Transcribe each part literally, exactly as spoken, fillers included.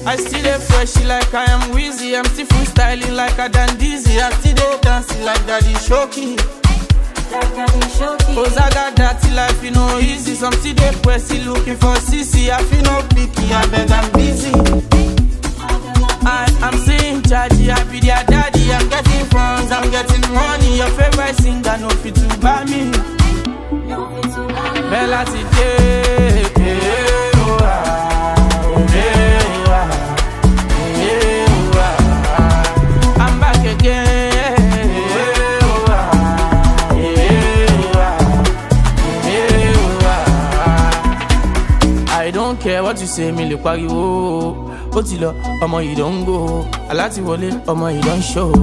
I still dey fresh like I am Wheezy. I'm still freestyling like I done dizzy. I still dey dancing like Daddy Shoki. Cause I got that life, you know, easy. Some still dey pressy looking for C C. I feel no picky, I beg I'm busy. I, I'm seeing chargy, I be their daddy. I'm getting funds, I'm getting money. Your favorite singer, no fit to buy me. Bella today, oh ah, oh ah, oh ah. I'm back again. Oh ah, oh ah. I don't care what you say, me look pariwo. Otilo, omo you don't go. Alati wole, omo you don't show.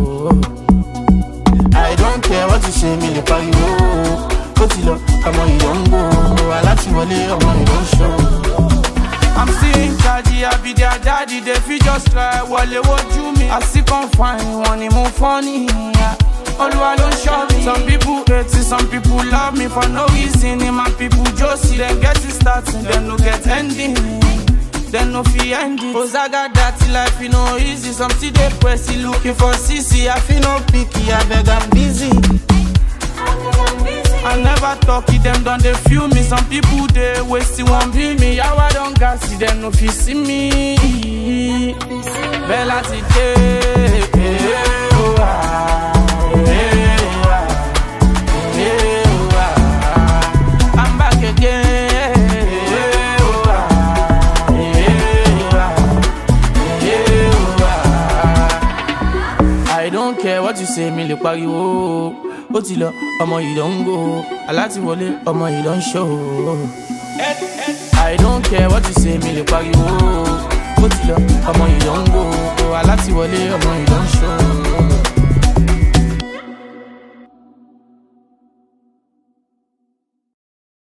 I don't care what you say, me look pariwo. Otilo, omo you don't go. Alati wole, omo you don't show. I'm seeing daddy, I be their daddy. They feel just like wale what you me. I see come fine, one more funny. Oluwa don't show me. Some people hate it, some people love me for no reason. My people just see them get it starting, them no get ending. Then no fee end it. Cause I got that life, you know, easy. Some still dey pressy looking for C C. I feel no picky, I beg I'm busy. I never talk it, them done they feel me. Some people they waste it, won't be me. How I don't gas it, them no fee see me. Bella today, oh ah, oh ah, I'm back again. I don't care what you say, me look pariwo. Otilo, omo you don't go. Alati wole, omo you don't show. I don't care what you say, me look pariwo. Otilo, omo you don't go. Alati wole, omo you don't show.